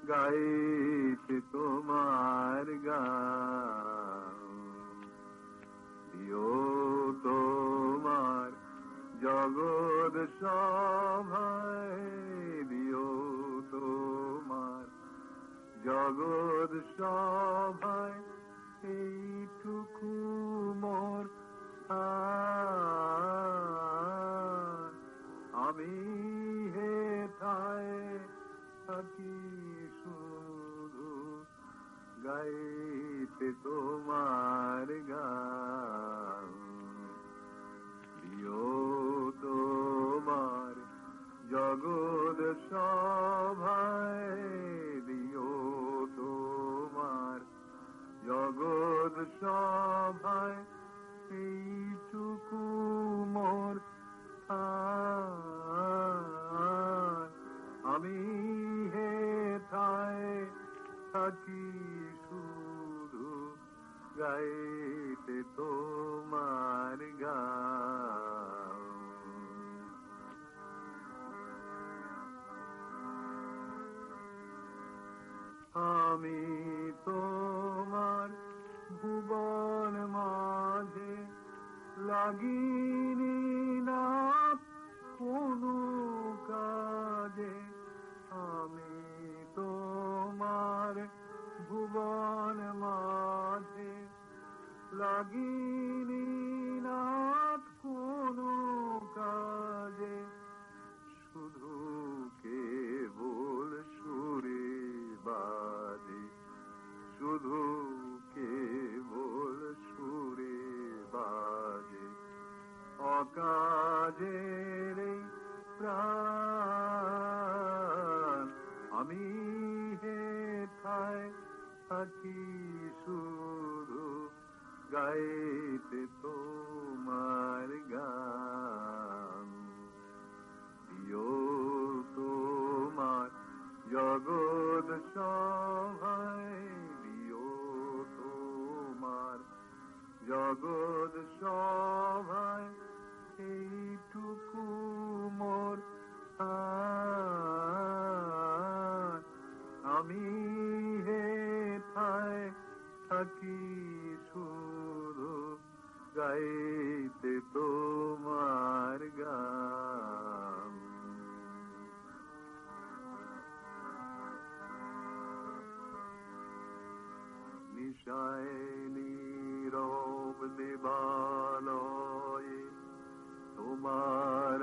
গাইতে তোমার গান। দিও তোমার জগৎ সভায়, দিও তোমার জগৎ সভায় এইটুকু মোর আমি হেথায় থাকি শুধু গাইতে তোমার গান। দিও তোমার জগৎ সভায়, দিও তোমার জগৎ সভায় এইটুকু মোর আমি হেথায় থাকি শুধু গাইতে তোমার গান। আমি তোমার ভুবন মাঝে লাগিনি না কোনো কাজে, আমি তোমার ভুবন মাঝে লাগিনি না কোনো কাজে, শুধু কেবল সুরে বাজে, শুধু কেবল সুরে বাজে অকাজের প্রাণ। আমি হেথায় থাকি শুধু গাইতে তোমার গান। দিও তোমার জগৎ সভায়, দিও তোমার জগৎ সভায় এইটুকু মোর আমি হেথায় থাকি শুধু গাইতে তোমার গান। নিশায় নীরব দেবালয়ে তোমার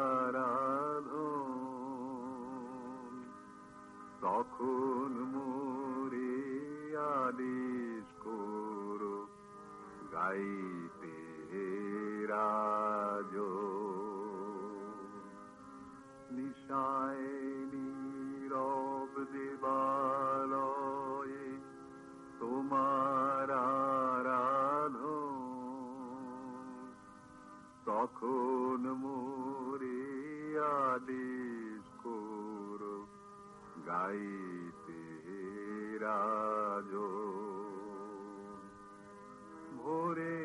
আরাধন, তখন মোরে আদেশ করো গাইতে রাজন। নিশায় নীরব দেবালয়ে তোমার আরাধন, তখন মোরে আদেশ করো গাইতে রাজন। ভোরে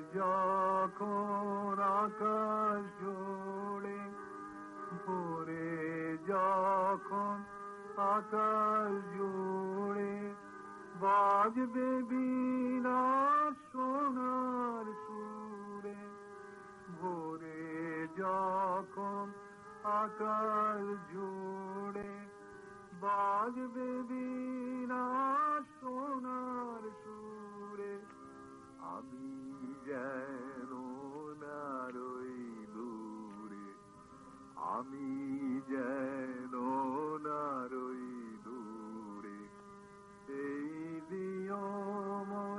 যখন আকাশ জোড়ে, ভোরে যখন আকাশ জোড়ে বাজবে বীণা সোনার সুরে, ভোরে যখন আকাশ জোড়ে বাজবে বীণা সোনার সুরে, আমি যেন না রই দূরে, আমি যেন না রই দূরে, এই দিও মোর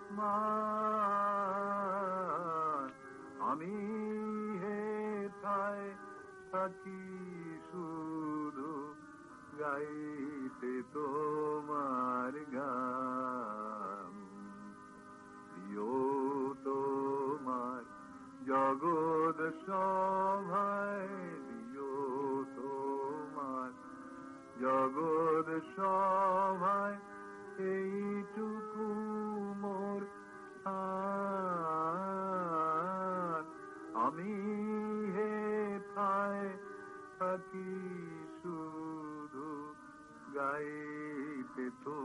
মান। আমি হেথায় থাকি শুধু গাইতে তোমার গান। দিও তোমার জগৎ সভায়, দিও তোমার জগৎ সভায় এইটুকু মোর আমি হেথায় থাকি শুধু গাই গাইতে তো